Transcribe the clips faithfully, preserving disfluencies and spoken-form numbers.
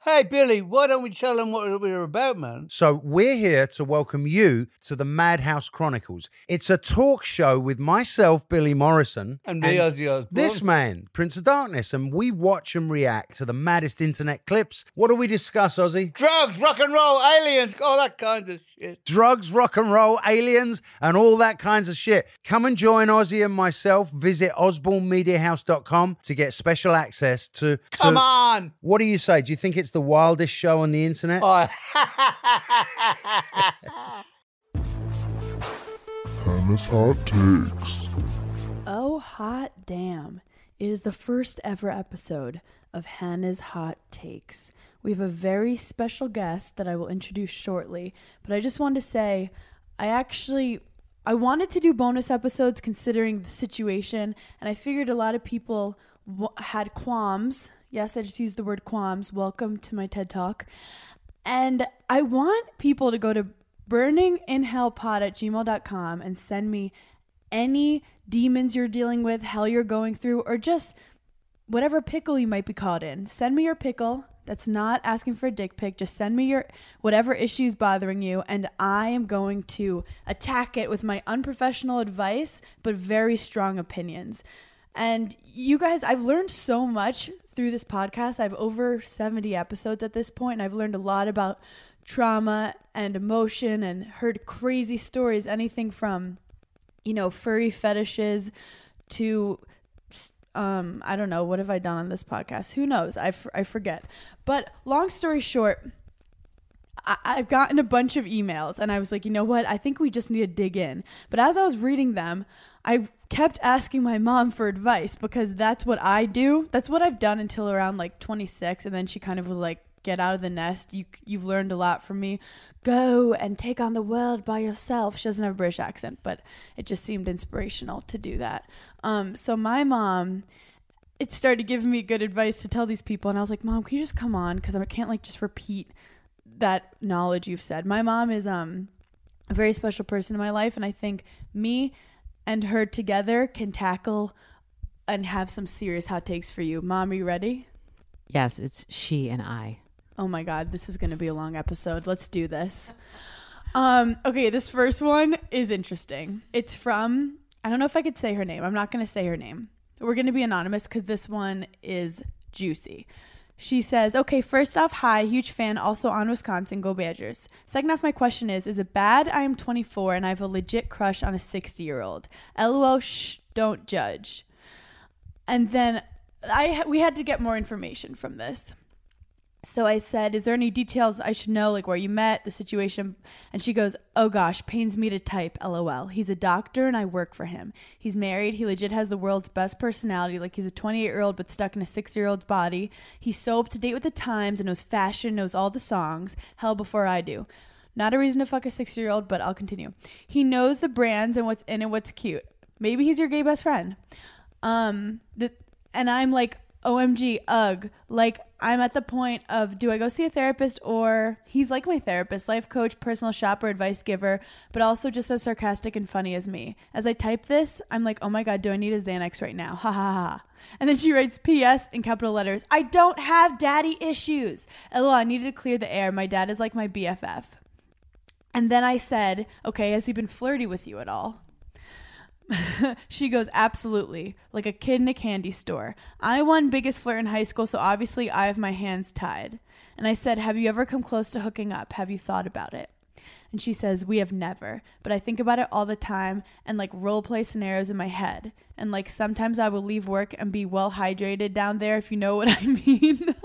Hey, Billy, why don't we tell them what we're about, man? So we're here to welcome you to the Madhouse Chronicles. It's a talk show with myself, Billy Morrison. And me, Ozzy Osbourne. This man, Prince of Darkness. And we watch and react to the maddest internet clips. What do we discuss, Ozzy? Drugs, rock and roll, aliens, all that kind of shit. Drugs, rock and roll, aliens, and all that kinds of shit. Come and join Ozzy and myself. Visit osborne media house dot com to get special access to... to Come on! What do you say? Do you think it's the wildest show on the internet? Oh. Hannah's Hot Takes. Oh, hot damn. It is the first ever episode of Hannah's Hot Takes. We have a very special guest that I will introduce shortly, but I just wanted to say, I actually, I wanted to do bonus episodes considering the situation, and I figured a lot of people w- had qualms. Yes, I just used the word qualms. Welcome to my TED Talk. And I want people to go to burninginhellpod at gmail dot com and send me any demons you're dealing with, hell you're going through, or just whatever pickle you might be caught in. Send me your pickle. That's not asking for a dick pic. Just send me your whatever issue's bothering you, and I am going to attack it with my unprofessional advice, but very strong opinions. And you guys, I've learned so much through this podcast. I have over seventy episodes at this point, and I've learned a lot about trauma and emotion and heard crazy stories, anything from, you know, furry fetishes to, um, I don't know, what have I done on this podcast? Who knows? I, f- I forget. But long story short, I- I've gotten a bunch of emails, and I was like, you know what? I think we just need to dig in. But as I was reading them, I kept asking my mom for advice because that's what I do. That's what I've done until around like twenty-six. And then she kind of was like, get out of the nest. You, you've learned a lot from me. Go and take on the world by yourself. She doesn't have a British accent, but it just seemed inspirational to do that. Um, so my mom, it started giving me good advice to tell these people. And I was like, Mom, can you just come on? Because I can't like just repeat that knowledge you've said. My mom is um a very special person in my life. And I think me and her together can tackle and have some serious hot takes for you. Mom, are you ready? Yes, it's she and I. Oh my God, this is going to be a long episode. Let's do this. Um, okay, this first one is interesting. It's from, I don't know if I could say her name. I'm not going to say her name. We're going to be anonymous because this one is juicy. She says, okay, first off, hi, huge fan, also on Wisconsin, go Badgers. Second off, my question is, is it bad I am twenty-four and I have a legit crush on a sixty-year-old? LOL, shh, don't judge. And then I we had to get more information from this. So I said, is there any details I should know, like where you met, the situation? And she goes, oh gosh, pains me to type, LOL. He's a doctor and I work for him. He's married. He legit has the world's best personality. Like he's a twenty-eight-year-old but stuck in a six-year-old's body. He's so up to date with the times and knows fashion, knows all the songs. Hell, before I do. Not a reason to fuck a six-year-old, but I'll continue. He knows the brands and what's in and what's cute. Maybe he's your gay best friend. Um, the, and I'm like, O M G, ugh. Like, I'm at the point of, do I go see a therapist, or he's like my therapist, life coach, personal shopper, advice giver, but also just as sarcastic and funny as me. As I type this, I'm like, oh my God, do I need a Xanax right now? Ha ha ha. And then she writes P S in capital letters. I don't have daddy issues. LOL, I needed to clear the air. My dad is like my B F F. And then I said, okay, has he been flirty with you at all? She goes, absolutely, like a kid in a candy store. I won biggest flirt in high school, so obviously I have my hands tied. And I said, have you ever come close to hooking up? Have you thought about it? And she says, we have never, but I think about it all the time and like role play scenarios in my head. And like sometimes I will leave work and be well hydrated down there, if you know what I mean.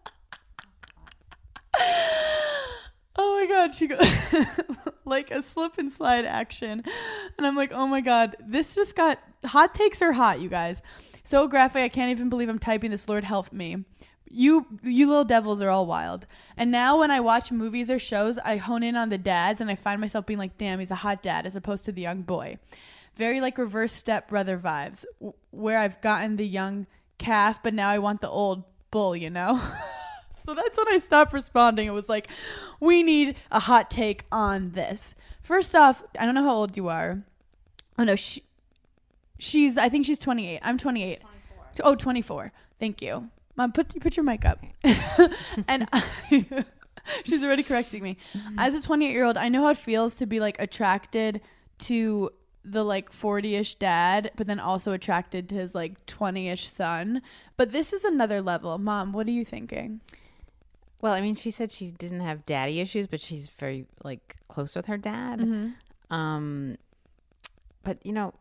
Oh my God, she goes like a slip and slide action. And I'm like, oh my God, this just got, hot takes are hot, you guys. So graphic, I can't even believe I'm typing this, Lord help me. You you little devils are all wild. And now when I watch movies or shows, I hone in on the dads and I find myself being like, damn, he's a hot dad, as opposed to the young boy. Very like reverse step brother vibes, where I've gotten the young calf, but now I want the old bull, you know? So that's when I stopped responding. It was like, we need a hot take on this. First off, I don't know how old you are. Oh, no. She, she's, I think she's twenty-eight. I'm twenty-eight. twenty-four. Oh, twenty-four. Thank you. Mom, put put your mic up. And I, she's already correcting me. As a twenty-eight year old, I know how it feels to be like attracted to the like forty-ish dad, but then also attracted to his like twenty-ish son. But this is another level. Mom, what are you thinking? Well, I mean, she said she didn't have daddy issues, but she's very like close with her dad. Mm-hmm. Um, but you know,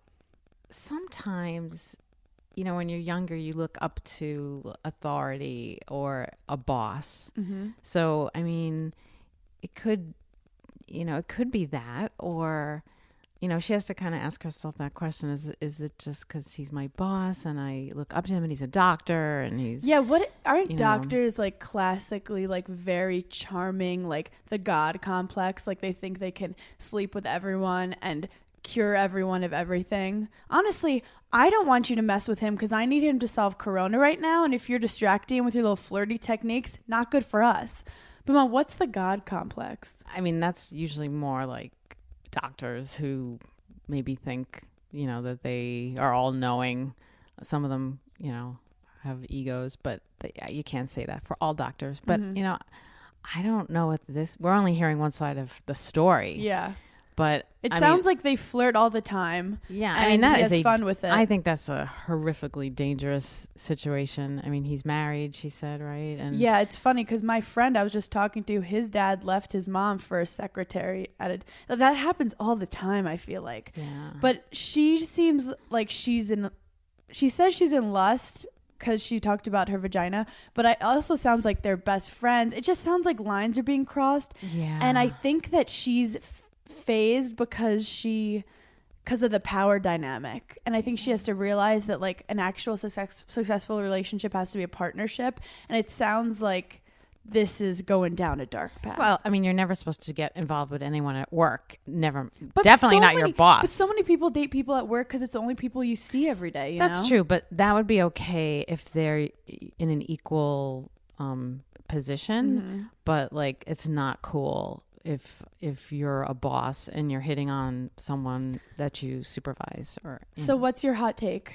sometimes, you know, when you're younger, you look up to authority or a boss. Mm-hmm. So, I mean, it could, you know, it could be that, or, you know, she has to kind of ask herself that question. Is, is it just because he's my boss and I look up to him and he's a doctor and he's... Yeah, what aren't you know, doctors like classically like very charming, like the God complex? Like they think they can sleep with everyone and cure everyone of everything. Honestly, I don't want you to mess with him because I need him to solve Corona right now. And if you're distracting him with your little flirty techniques, not good for us. But Mom, what's the God complex? I mean, that's usually more like doctors who maybe think, you know, that they are all knowing. Some of them, you know, have egos, but they, you can't say that for all doctors. But, Mm-hmm. you know, I don't know if this, we're only hearing one side of the story. Yeah. But It I sounds mean, like they flirt all the time. yeah, and I mean, that he is has a, fun with it. I think that's a horrifically dangerous situation. I mean, he's married, she said, right? And Yeah, it's funny because my friend I was just talking to, his dad left his mom for a secretary at a, that happens all the time, I feel like. yeah. But she seems like she's in, she says she's in lust because she talked about her vagina, but it also sounds like they're best friends. It just sounds like lines are being crossed. yeah. And I think that she's f- phased because she, because of the power dynamic. And I think she has to realize that like an actual success, successful relationship has to be a partnership. And it sounds like this is going down a dark path. Well, I mean, you're never supposed to get involved with anyone at work. Never, But definitely so not many- your boss. But so many people date people at work because it's the only people you see every day. You That's know? true, but that would be okay if they're in an equal um, position. Mm-hmm. But like, it's not cool if if you're a boss and you're hitting on someone that you supervise. Or you So know. what's your hot take?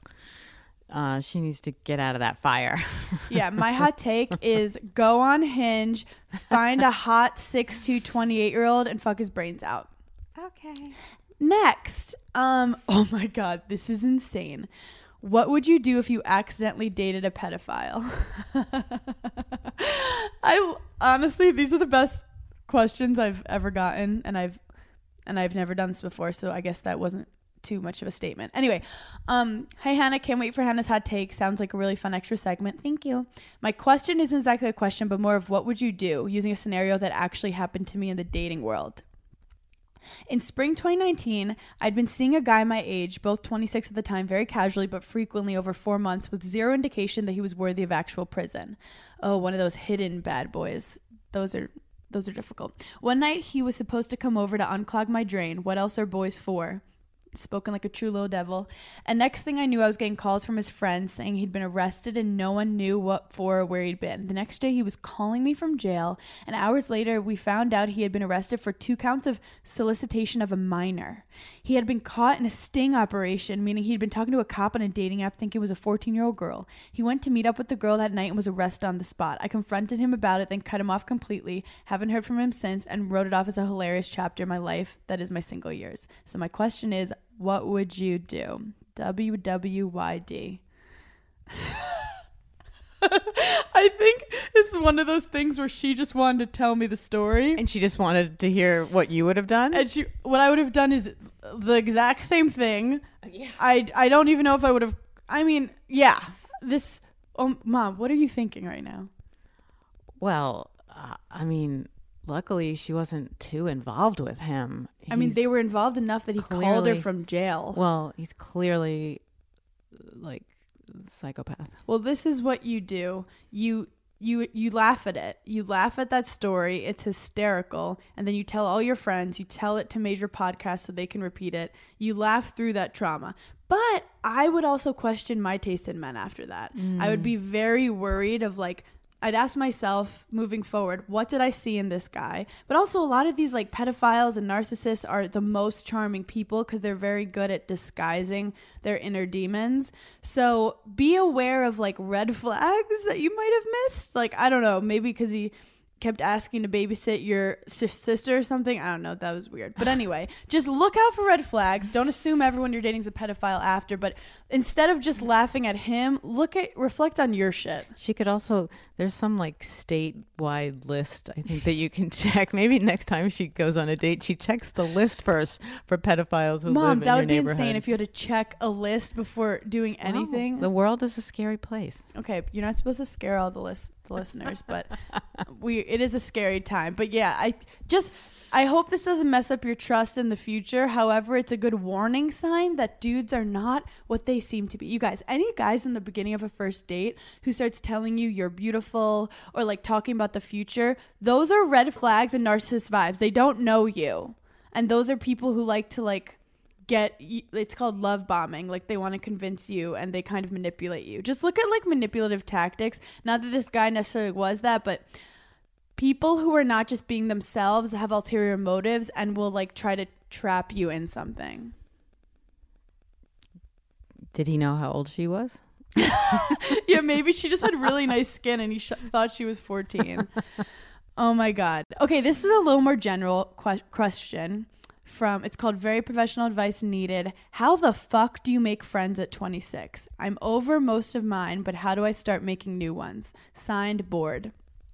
Uh, she needs to get out of that fire. Yeah, my hot take is go on Hinge, find a hot six two twenty-eight year old and fuck his brains out. Okay. Next, um, oh my God, this is insane. What would you do if you accidentally dated a pedophile? I honestly, these are the best questions I've ever gotten, and I've and I've never done this before, so I guess that wasn't too much of a statement. Anyway, um, hey Hannah, can't wait for Hannah's hot take. Sounds like a really fun extra segment. Thank you. My question isn't exactly a question, but more of what would you do using a scenario that actually happened to me in the dating world. In spring twenty nineteen, I'd been seeing a guy my age, both twenty-six at the time, very casually but frequently over four months with zero indication that he was worthy of actual prison. Oh, one of those hidden bad boys. Those are those are difficult. One night he was supposed to come over to unclog my drain. What else are boys for? Spoken like a true little devil. And next thing I knew, I was getting calls from his friends saying he'd been arrested and no one knew what for or where he'd been. The next day he was calling me from jail, and hours later we found out he had been arrested for two counts of solicitation of a minor. He had been caught in a sting operation, meaning he'd been talking to a cop on a dating app thinking it was a fourteen year old girl. He went to meet up with the girl that night and was arrested on the spot. I confronted him about it, then cut him off completely. Haven't heard from him since, and wrote it off as a hilarious chapter in my life that is my single years. So my question is, what would you do? W W Y D. I think this is one of those things where she just wanted to tell me the story. And she just wanted to hear what you would have done. And she, what I would have done is the exact same thing. Yeah. I, I don't even know if I would have, I mean, yeah, this, oh, Mom, what are you thinking right now? Well, uh, I mean, luckily she wasn't too involved with him. I mean, He's they were involved enough that he called her clearly- from jail. Well, he's clearly like psychopath. Well, this is what you do. You you you laugh at it. You laugh at that story. It's hysterical. And then you tell all your friends. You tell it to major podcasts so they can repeat it. You laugh through that trauma. But I would also question my taste in men after that. Mm. I would be very worried of like, I'd ask myself moving forward, what did I see in this guy? But also a lot of these like pedophiles and narcissists are the most charming people because they're very good at disguising their inner demons. So be aware of like red flags that you might have missed. Like, I don't know, maybe because he kept asking to babysit your s- sister or something. I don't know. That was weird. But anyway, just look out for red flags. Don't assume everyone you're dating is a pedophile after. But instead of just laughing at him, look at, reflect on your shit. She could also, there's some like statewide list, I think, that you can check. Maybe next time she goes on a date, she checks the list first for pedophiles who Mom, live in that your would be neighborhood. insane if you had to check a list before doing anything. Wow. The world is a scary place. Okay, you're not supposed to scare all the list the listeners, but we it is a scary time. But yeah, I just I hope this doesn't mess up your trust in the future. However, it's a good warning sign that dudes are not what they seem to be. You guys, any guys in the beginning of a first date who starts telling you you're beautiful or like talking about the future, those are red flags and narcissist vibes. They don't know you. And those are people who like to like get, it's called love bombing. Like they want to convince you and they kind of manipulate you. Just look at like manipulative tactics. Not that this guy necessarily was that, but people who are not just being themselves have ulterior motives and will like try to trap you in something. Did he know how old she was? Yeah, maybe she just had really nice skin and he sh- thought she was fourteen. Oh my God. Okay, this is a little more general que- question. From it's called Very Professional Advice Needed. How the fuck do you make friends at twenty-six? I'm over most of mine, but how do I start making new ones? Signed, Bored.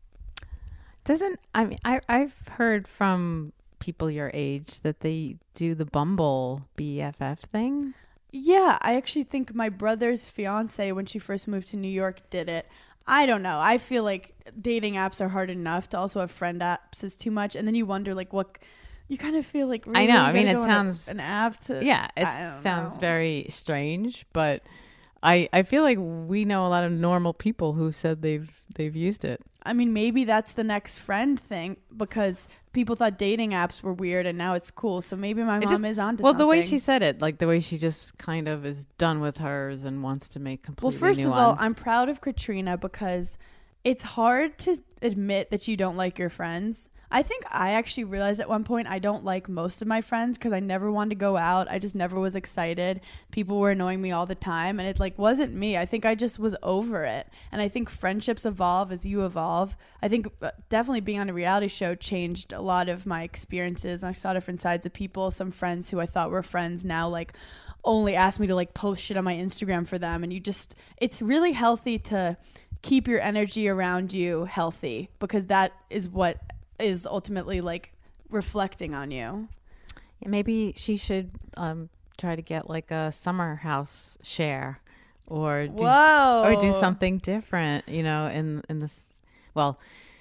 Doesn't I mean I I've heard from people your age that they do the Bumble B F F thing. Yeah, I actually think my brother's fiance, when she first moved to New York, did it. I don't know. I feel like dating apps are hard enough. To also have friend apps is too much, and then you wonder like what. You kind of feel like really I know. you I mean, gotta it go on sounds a, an app to yeah. It I don't sounds know. very strange, but I I feel like we know a lot of normal people who said they've they've used it. I mean, maybe that's the next friend thing because people thought dating apps were weird and now it's cool. So maybe my It mom just- is onto Well, something. the way she said it, like the way she just kind of is done with hers and wants to make Well, completely first new of all, ones. I'm proud of Katrina because it's hard to admit that you don't like your friends. I think I actually realized at one point I don't like most of my friends because I never wanted to go out. I just never was excited. People were annoying me all the time and it like wasn't me. I think I just was over it. And I think friendships evolve as you evolve. I think uh, definitely being on a reality show changed a lot of my experiences. And I saw different sides of people. Some friends who I thought were friends now like only ask me to like post shit on my Instagram for them. And you just, it's really healthy to keep your energy around you healthy because that is what is ultimately like reflecting on you. Yeah, maybe she should um, try to get like a summer house share, or do, Whoa. or do something different. You know, in in this. Well,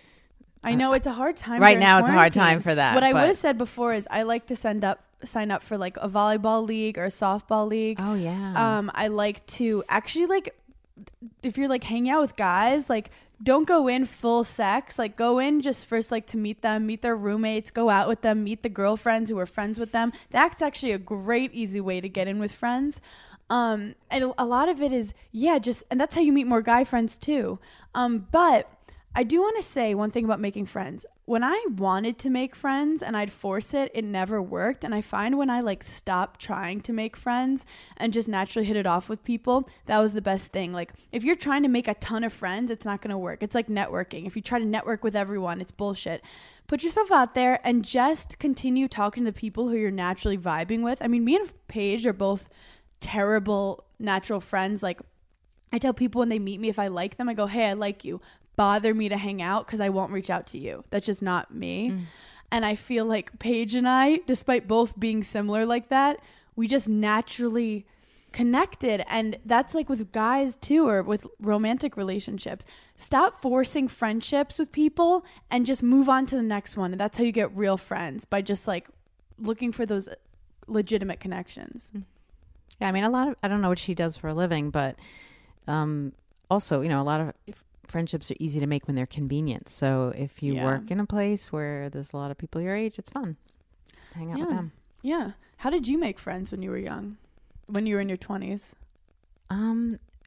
I know it's a hard time. right during now it's a hard quarantine. time for that, What I but- would have said before is I like to send up, sign up for like a volleyball league or a softball league. oh yeah. Um, I like to actually like if you're like hanging out with guys, like don't go in full sex. Like go in just first like to meet them, meet their roommates, go out with them, meet the girlfriends who are friends with them. That's actually a great easy way to get in with friends. Um, and a lot of it is yeah, just and that's how you meet more guy friends too. Um, but I do want to say one thing about making friends. When I wanted to make friends and I'd force it, it never worked. And I find when I like stop trying to make friends and just naturally hit it off with people, that was the best thing. Like if you're trying to make a ton of friends, it's not going to work. It's like networking. If you try to network with everyone, it's bullshit. Put yourself out there and just continue talking to the people who you're naturally vibing with. I mean, me and Paige are both terrible natural friends. Like I tell people when they meet me, if I like them, I go, hey, I like you. Bother me to hang out because I won't reach out to you. That's just not me. Mm. And I feel like Paige and I, despite both being similar like that, we just naturally connected. And that's like with guys too, or with romantic relationships. Stop forcing friendships with people and just move on to the next one. And that's how you get real friends, by just like looking for those legitimate connections. Yeah, I mean, a lot of, I don't know what she does for a living, but um, also, you know, a lot of friendships are easy to make when they're convenient. So if you Yeah. work in a place where there's a lot of people your age, it's fun. Hang out Yeah. with them. Yeah. How did you make friends when you were young? When you were in your twenties? Um,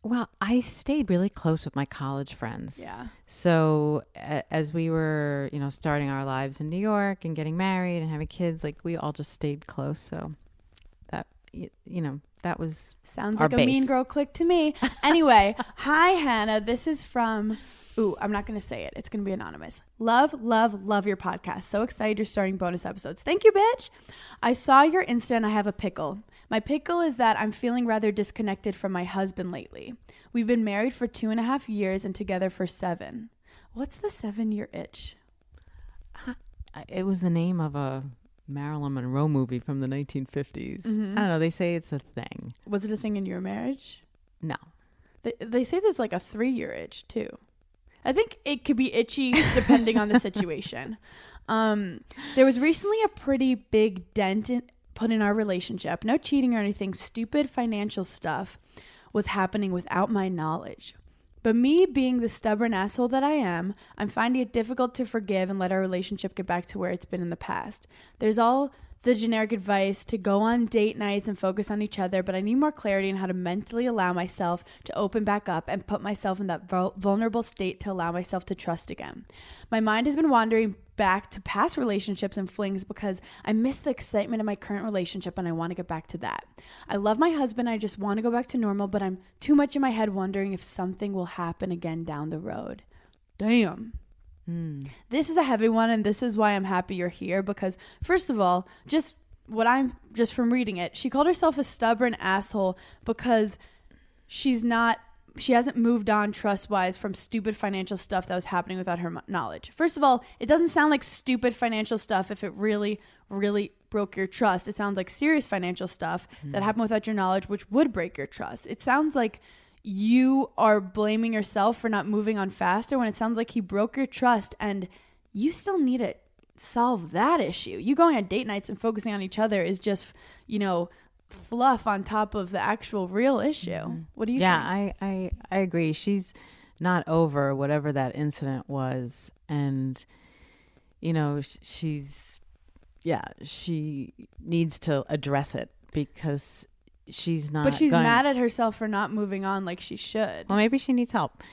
Well, I stayed really close with my college friends. Yeah. So a- as we were, you know, starting our lives in New York and getting married and having kids, like we all just stayed close. So that, y- you know, that was Sounds our like a base. mean girl click to me. Anyway, hi, Hannah. This is from, ooh, I'm not going to say it. It's going to be anonymous. Love, love, love your podcast. So excited you're starting bonus episodes. Thank you, bitch. I saw your Insta and I have a pickle. My pickle is that I'm feeling rather disconnected from my husband lately. We've been married for two and a half years and together for seven. What's the seven-year itch? It was the name of a Marilyn Monroe movie from the nineteen fifties. Mhm. I don't know. They say it's a thing. Was it a thing in your marriage? No. They, they say there's like a three-year itch, too. I think it could be itchy depending on the situation. Um, there was recently a pretty big dent in, put in our relationship. No cheating or anything. Stupid financial stuff was happening without my knowledge. But me being the stubborn asshole that I am, I'm finding it difficult to forgive and let our relationship get back to where it's been in the past. There's all the generic advice to go on date nights and focus on each other, but I need more clarity on how to mentally allow myself to open back up and put myself in that vul- vulnerable state to allow myself to trust again. My mind has been wandering back to past relationships and flings because I miss the excitement of my current relationship and I want to get back to that. I love my husband. I just want to go back to normal, but I'm too much in my head wondering if something will happen again down the road. Damn. Mm. This is a heavy one, and this is why I'm happy you're here because, first of all, just what I'm just from reading it, she called herself a stubborn asshole because she's not, she hasn't moved on trust-wise from stupid financial stuff that was happening without her mo- knowledge. First of all, it doesn't sound like stupid financial stuff if it really, really broke your trust. It sounds like serious financial stuff mm. that happened without your knowledge, which would break your trust. It sounds like you are blaming yourself for not moving on faster when it sounds like he broke your trust and you still need to solve that issue. You going on date nights and focusing on each other is just, you know, fluff on top of the actual real issue. Mm-hmm. What do you yeah, think? Yeah, I, I, I agree. She's not over whatever that incident was. And, you know, sh- she's, yeah, she needs to address it because she's not. But she's going, mad at herself for not moving on like she should. Well, maybe she needs help.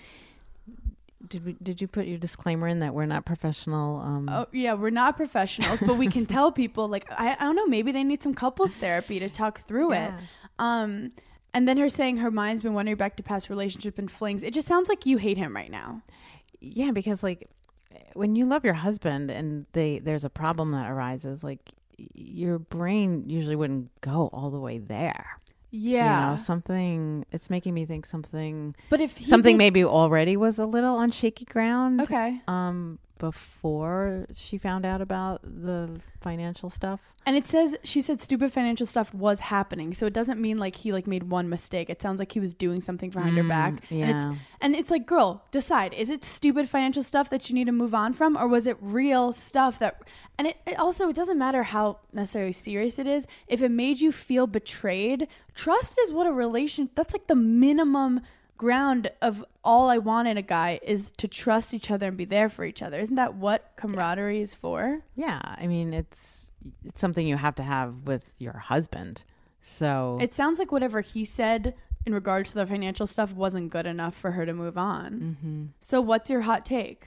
Did we? Did you put your disclaimer in that we're not professional? Um, oh yeah, we're not professionals, but we can tell people like I, I don't know, maybe they need some couples therapy to talk through yeah. it. Um, and then her saying her mind's been wandering back to past relationship and flings. It just sounds like you hate him right now. Yeah, because like when you love your husband and they there's a problem that arises, like your brain usually wouldn't go all the way there. Yeah. You know, something, it's making me think something, but if he something did, maybe already was a little on shaky ground. Okay. Um, before she found out about the financial stuff. And it says, she said stupid financial stuff was happening. So it doesn't mean like he like made one mistake. It sounds like he was doing something behind Mm, her back. yeah. And it's, and it's like, girl, decide, is it stupid financial stuff that you need to move on from? Or was it real stuff that, and it, it also, it doesn't matter how necessarily serious it is. If it made you feel betrayed, trust is what a relation, that's like the minimum ground of all I want in a guy is to trust each other and be there for each other. Isn't that what camaraderie is for? Yeah. I mean, it's, it's something you have to have with your husband. So It sounds like whatever he said in regards to the financial stuff wasn't good enough for her to move on. mm-hmm. So what's your hot take?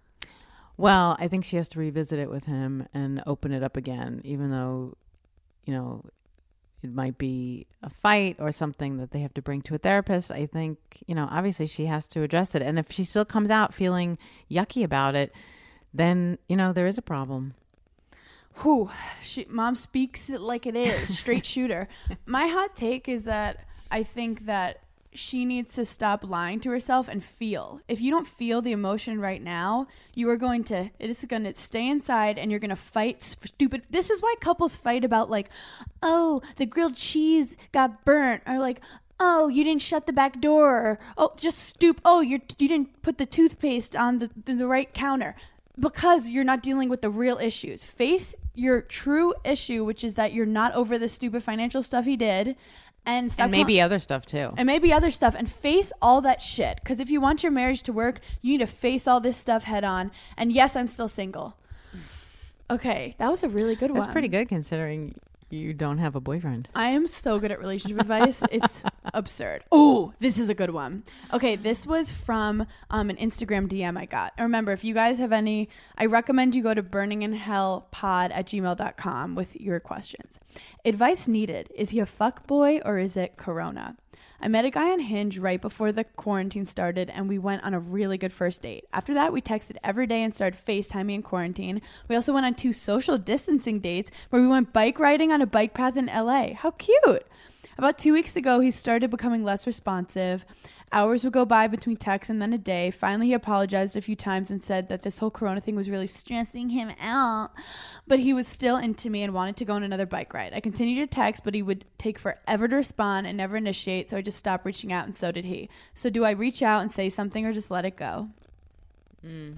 Well, I think she has to revisit it with him and open it up again, even though, you know, it might be a fight or something that they have to bring to a therapist. I think, you know, obviously she has to address it. And if she still comes out feeling yucky about it, then, you know, there is a problem. Whew, she, mom speaks it like it is, straight shooter. My hot take is that I think that she needs to stop lying to herself and feel. If you don't feel the emotion right now, you are going to, it is going to stay inside and you're going to fight stupid. This is why couples fight about like, oh, the grilled cheese got burnt, or like, oh, you didn't shut the back door, or, oh, just stoop. Oh, you're, you didn't put the toothpaste on the, the, the right counter. Because you're not dealing with the real issues. Face your true issue, which is that you're not over the stupid financial stuff he did. And, stop and maybe call- other stuff too. And maybe other stuff. And face all that shit. Because if you want your marriage to work, you need to face all this stuff head on. And yes, I'm still single. Okay, that was a really good That's one. pretty good considering you don't have a boyfriend. I am so good at relationship advice. It's absurd. Oh, this is a good one. Okay, this was from um, an Instagram D M I got. Remember, if you guys have any, I recommend you go to burninginhellpod at gmail dot com with your questions. Advice needed. Is he a fuck boy or is it Corona? I met a guy on Hinge right before the quarantine started, and we went on a really good first date. After that, we texted every day and started FaceTiming in quarantine. We also went on two social distancing dates where we went bike riding on a bike path in L A. How cute! About two weeks ago, he started becoming less responsive. Hours would go by between texts and then a day. Finally, he apologized a few times and said that this whole Corona thing was really stressing him out. But he was still into me and wanted to go on another bike ride. I continued to text, but he would take forever to respond and never initiate, so I just stopped reaching out, and so did he. So do I reach out and say something or just let it go? Mm.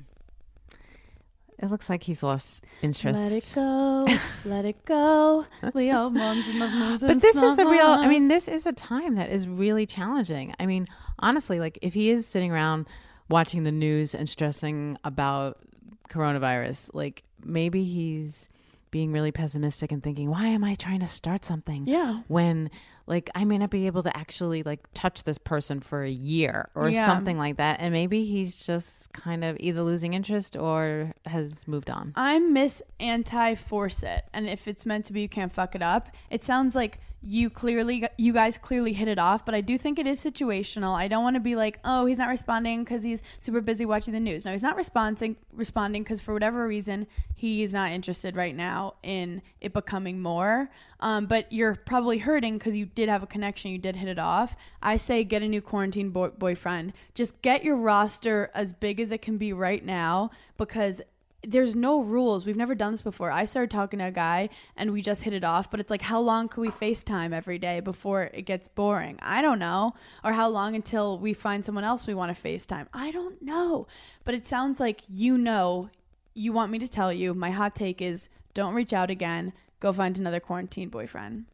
It looks like he's lost interest. Let it go. Let it go. We all moms and love moms. But this is a real, I mean, this is a time that is really challenging. I mean, honestly, like if he is sitting around watching the news and stressing about coronavirus, like maybe he's being really pessimistic and thinking, why am I trying to start something? Yeah. When like I may not be able to actually like touch this person for a year or Yeah. something like that. And maybe he's just kind of either losing interest or has moved on. I'm Miss Anti-Force It. And if it's meant to be, you can't fuck it up. It sounds like you clearly, you guys clearly hit it off, but I do think it is situational. I don't want to be like, oh, he's not responding because he's super busy watching the news. No, he's not responding responding because for whatever reason, he is not interested right now in it becoming more. Um, but you're probably hurting because you did have a connection. You did hit it off. I say get a new quarantine boy- boyfriend. Just get your roster as big as it can be right now, because there's no rules. We've never done this before. I started talking to a guy and we just hit it off, but it's like, how long could we FaceTime every day before it gets boring? I don't know. Or how long until we find someone else we want to FaceTime? I don't know. But it sounds like, you know, you want me to tell you, my hot take is don't reach out again. Go find another quarantine boyfriend.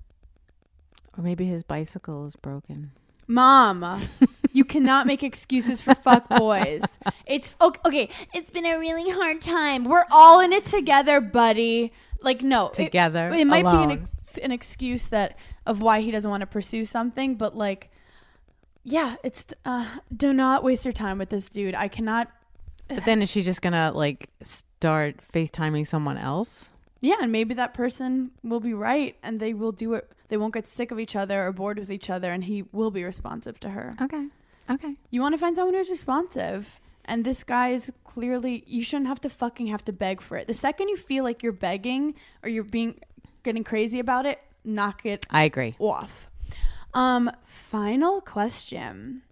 Or maybe his bicycle is broken. Mom, you cannot make excuses for fuck boys. It's okay, okay. It's been a really hard time. We're all in it together, buddy. Like, no, Together, It, it might alone. be an, ex- an excuse that of why he doesn't want to pursue something, but like, yeah, it's uh, do not waste your time with this dude. I cannot. But then is she just going to like start FaceTiming someone else? Yeah, and maybe that person will be right, and they will do it. They won't get sick of each other or bored with each other, and he will be responsive to her. Okay. Okay. You want to find someone who's responsive. And this guy is clearly, you shouldn't have to fucking have to beg for it. The second you feel like you're begging or you're being getting crazy about it, knock it I agree. off. Um, final question.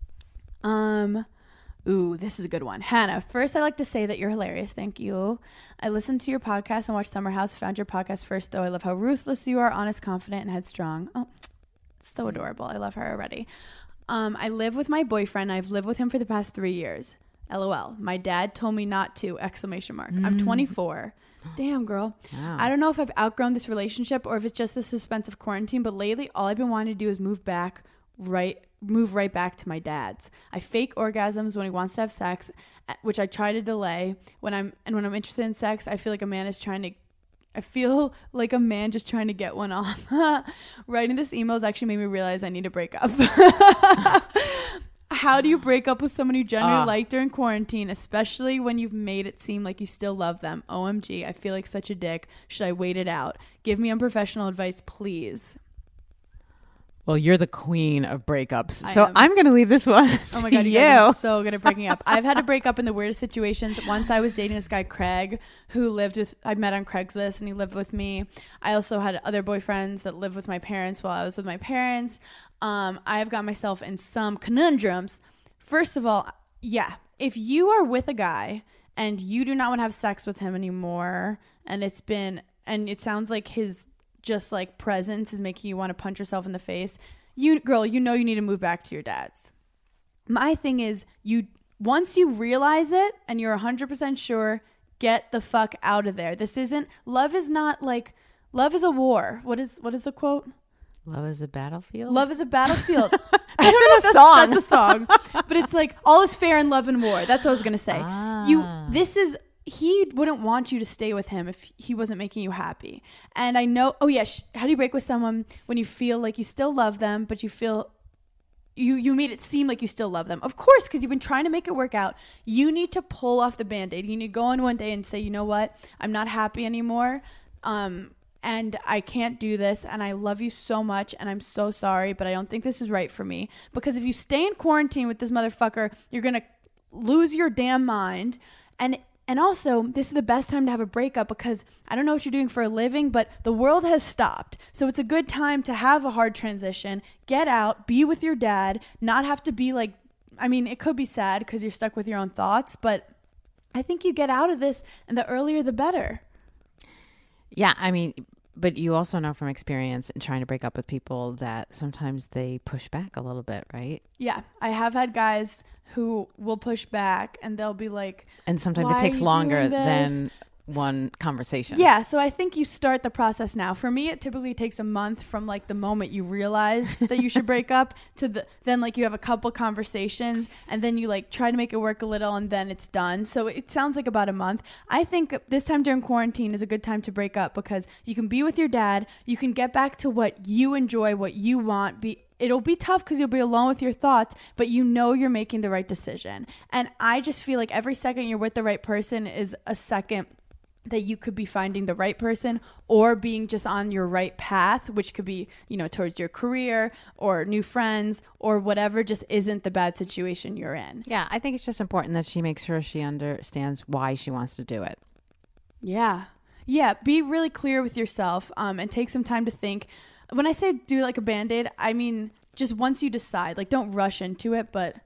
Um, ooh, this is a good one. Hannah, first I'd like to say that you're hilarious. Thank you. I listened to your podcast and watched Summer House. Found your podcast first, though. I love how ruthless you are, honest, confident, and headstrong. Oh, so adorable. I love her already. Um, I live with my boyfriend. I've lived with him for the past three years. LOL. My dad told me not to, exclamation mark. I'm twenty-four. Damn, girl. Wow. I don't know if I've outgrown this relationship or if it's just the suspense of quarantine, but lately all I've been wanting to do is move back right move right back to my dad's. I fake orgasms when he wants to have sex, which I try to delay. When I'm and when I'm interested in sex, I feel like a man is trying to I feel like a man just trying to get one off. Writing this email has actually made me realize I need to break up. How do you break up with someone you genuinely Uh. like during quarantine, especially when you've made it seem like you still love them? O M G, I feel like such a dick. Should I wait it out? Give me unprofessional advice, please. Well, you're the queen of breakups. I So am. I'm going to leave this one Oh my to god, you you. guys are so good at breaking up. I've had to break up in the weirdest situations. Once I was dating this guy Craig, who lived with I met on Craigslist, and he lived with me. I also had other boyfriends that lived with my parents while I was with my parents. Um, I have got myself in some conundrums. First of all, yeah, if you are with a guy and you do not want to have sex with him anymore, and it's been and it sounds like his just like presence is making you want to punch yourself in the face, you girl, you know you need to move back to your dad's. My thing is, you once you realize it and you're one hundred percent sure, get the fuck out of there. This isn't love is not like love is a war. What is what is the quote? Love is a battlefield. Love is a battlefield. I don't know if a that's, song. that's a song, but it's like all is fair in love and war. That's what I was gonna say. Ah. You this is he wouldn't want you to stay with him if he wasn't making you happy. And I know, oh yeah, sh- how do you break with someone when you feel like you still love them, but you feel you you made it seem like you still love them? Of course, because you've been trying to make it work out. You need to pull off the Band-Aid. You need to go in one day and say, you know what, I'm not happy anymore. Um, and I can't do this, and I love you so much, and I'm so sorry, but I don't think this is right for me. Because if you stay in quarantine with this motherfucker, you're going to lose your damn mind. And and also, this is the best time to have a breakup because I don't know what you're doing for a living, but the world has stopped. So it's a good time to have a hard transition, get out, be with your dad, not have to be like, I mean, it could be sad because you're stuck with your own thoughts, but I think you get out of this, and the earlier the better. Yeah, I mean, but you also know from experience in trying to break up with people that sometimes they push back a little bit, right? Yeah, I have had guys who will push back and they'll be like, and sometimes "Why it takes are you longer doing this?" than one conversation. Yeah, so I think you start the process now. For me, it typically takes a month from like the moment you realize that you should break up to the then like you have a couple conversations and then you like try to make it work a little and then it's done. So it sounds like about a month. I think this time during quarantine is a good time to break up because you can be with your dad, you can get back to what you enjoy, what you want, be it'll be tough because you'll be alone with your thoughts, but you know you're making the right decision. And I just feel like every second you're with the right person is a second that you could be finding the right person or being just on your right path, which could be, you know, towards your career or new friends or whatever just isn't the bad situation you're in. Yeah, I think it's just important that she makes sure she understands why she wants to do it. Yeah. Yeah. Be really clear with yourself um, and take some time to think. When I say do like a Band-Aid, I mean, just once you decide, like don't rush into it, but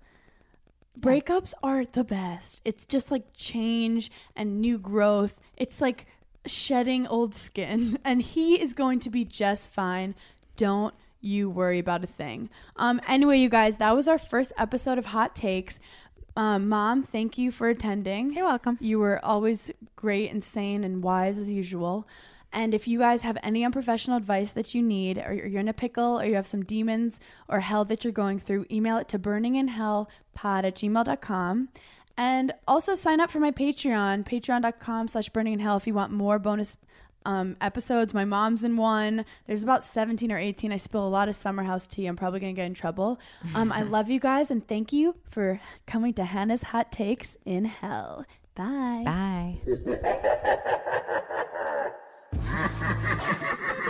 breakups are the best. It's just like change and new growth. It's like shedding old skin and he is going to be just fine. Don't you worry about a thing. Um, anyway, you guys, that was our first episode of Hot Takes. Um, Mom, thank you for attending. You're welcome. You were always great and sane and wise as usual. And if you guys have any unprofessional advice that you need, or you're in a pickle, or you have some demons or hell that you're going through, email it to burninginhellpod at gmail dot com. And also sign up for my Patreon, patreon.com slash burninginhell if you want more bonus um, episodes. My mom's in one. There's about seventeen or eighteen. I spill a lot of summer house tea. I'm probably going to get in trouble. Um, I love you guys, and thank you for coming to Hannah's Hot Takes in Hell. Bye. Bye. Ha ha ha ha ha!